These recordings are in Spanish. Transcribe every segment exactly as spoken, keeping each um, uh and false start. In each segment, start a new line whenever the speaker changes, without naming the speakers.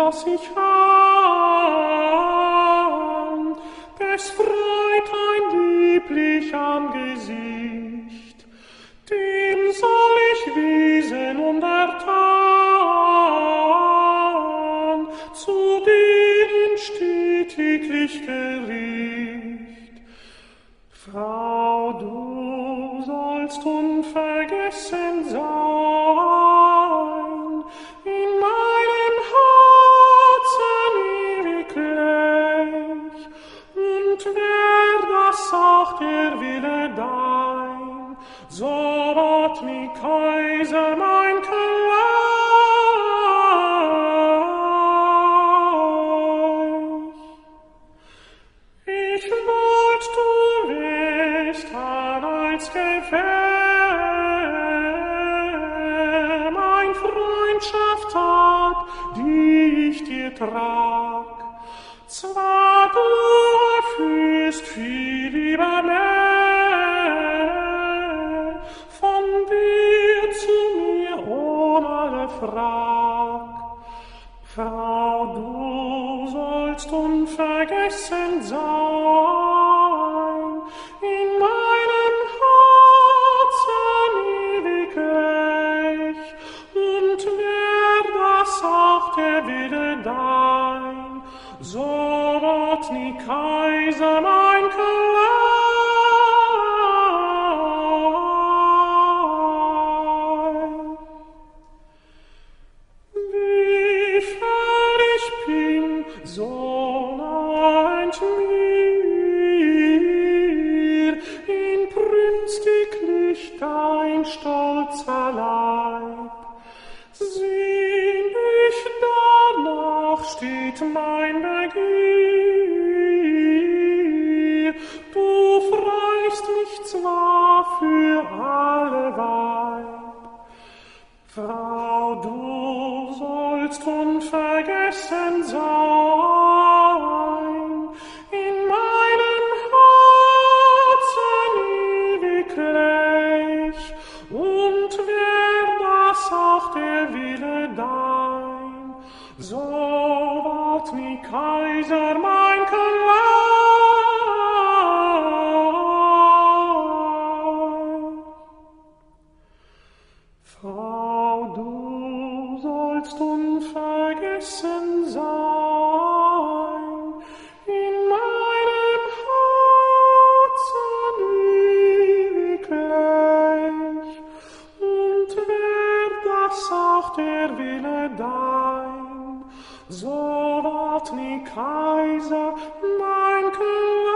was ich an, des freut ein lieblich Angesicht, dem soll ich wiesen und ertan, zu denen steht täglich Gericht. Frau, du sollst unvergessen sein, in meinem Herzen ewig gleich, und wär das auch der Wille dein, so ward mi Kaiser mein Gleich. Ich wollt, du wärst an als Gewähr, mein Freundschaft hab, die ich dir trag. Zwar du erführst viel lieber mehr, von dir zu mir ohne alle Frag. Frau, du sollst unvergessen sein, in meinem Herzen ewig gleich, und wär das auch der Wille dein, so ward nie Kaiser mein Gleich. Wie fern ich bin, so naht mir inbrünstiglich dein stolzer Leib. Sehnlich danach steht mein Begier, du freust mich zwar für alleweil. Frau, du sollst unvergessen sein, in meinem Herzen ewig gleich, und wär das auch der Wille dein, so ward mi Kaiser mein Gleich. Frau, du sollst unvergessen sein, in meinem Herzen ewig gleich, und wär das auch der Wille dein, so ward nie Kaiser mein Gleich.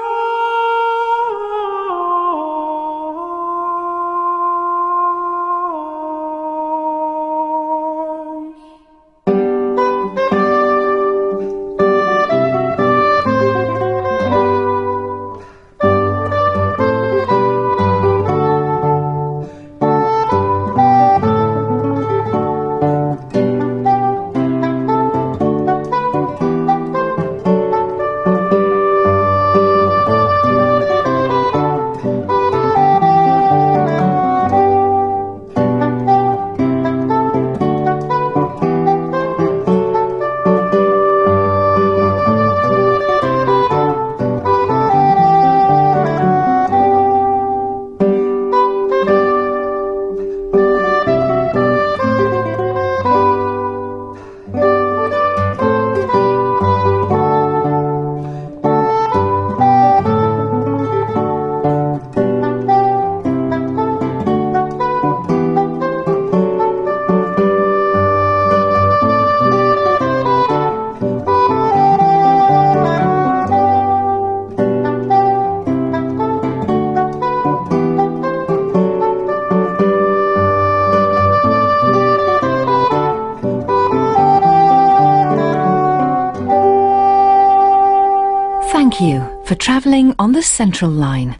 Thank you for travelling on the Central Line.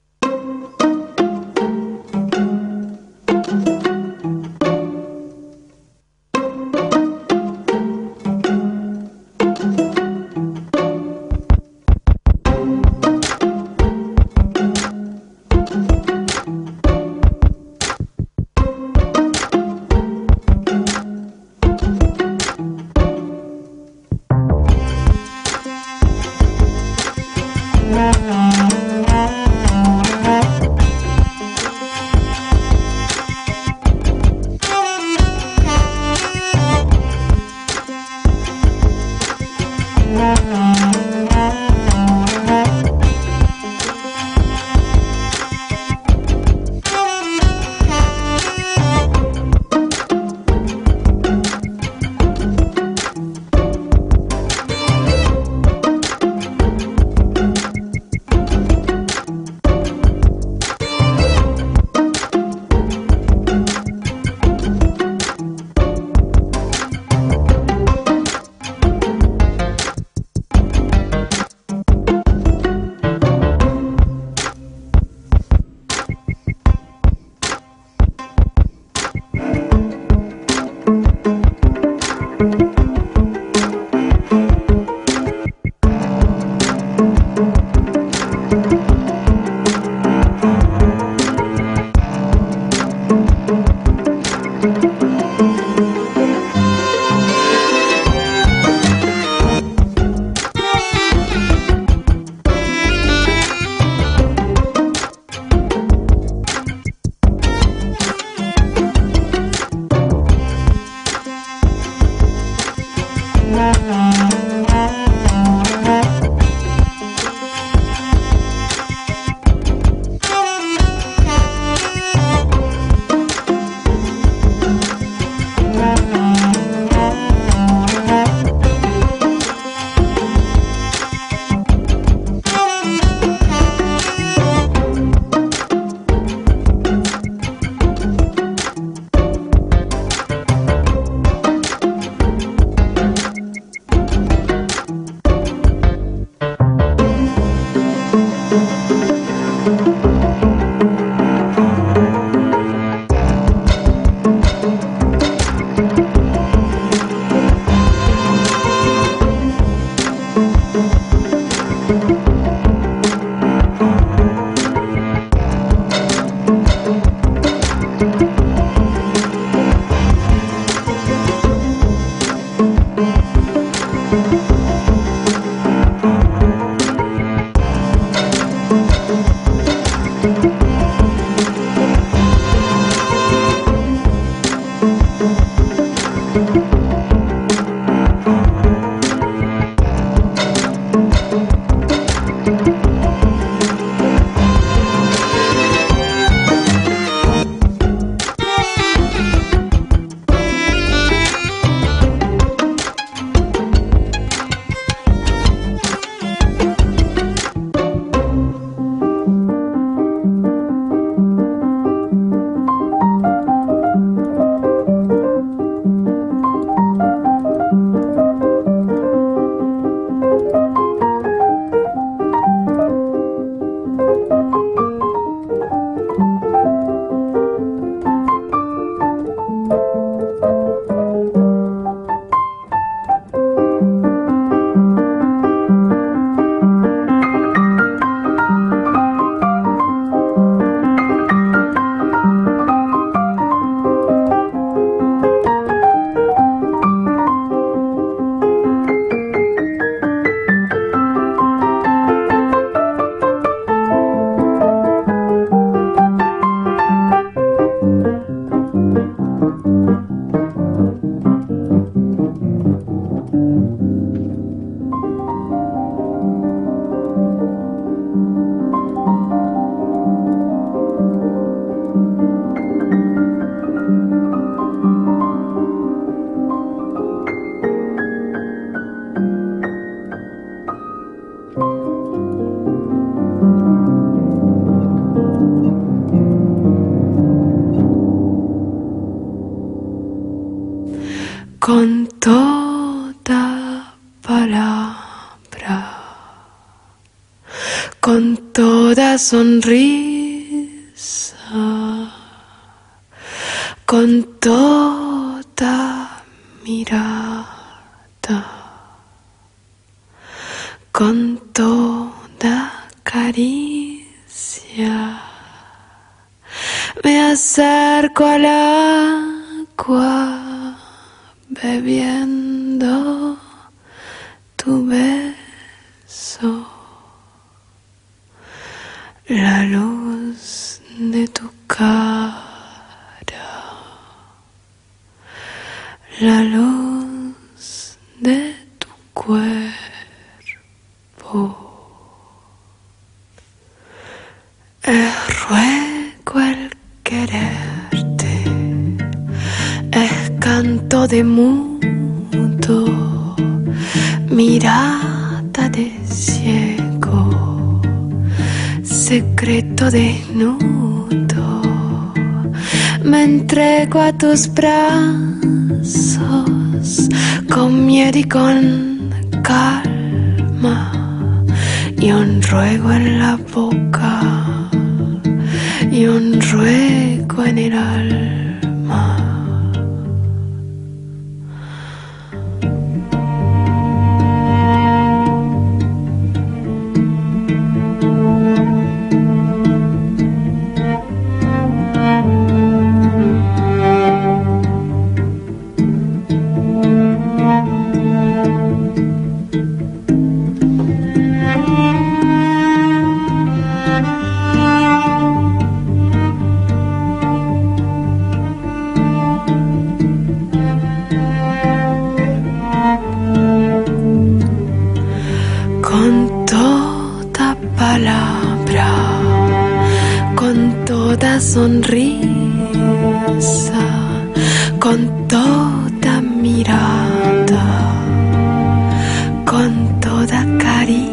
con toda palabra, con toda sonrisa, con toda mirada, con toda caricia. Me acerco al agua bebiendo tu beso, la luz de tu cara, la luz de tu cuerpo. Es ruego el quererte, es canto de mudo, mirada de ciego, secreto desnudo. Me entrego a tus brazos con miedo y con calma, y un ruego en la boca y un ruego en el alma. Con toda palabra, con toda sonrisa, con toda mirada, con toda caricia,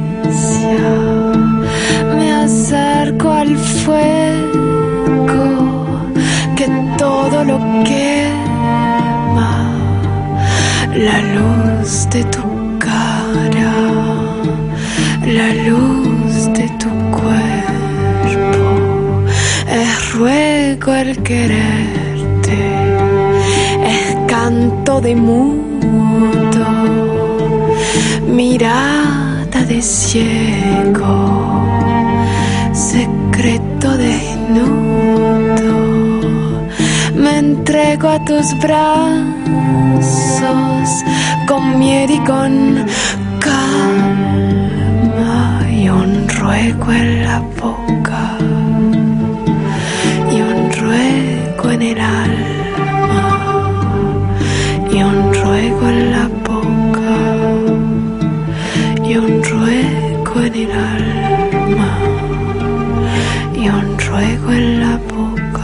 me acerco al fuego que todo lo quema, la luz de tu cara, la luz de tu cuerpo. Es ruego el quererte, es canto de mudo, mirada de ciego, secreto desnudo. Me entrego a tus brazos con miedo y con calma, y un ruego en la boca y un ruego en el alma, y un ruego en la boca y un ruego en el alma, y un ruego en la boca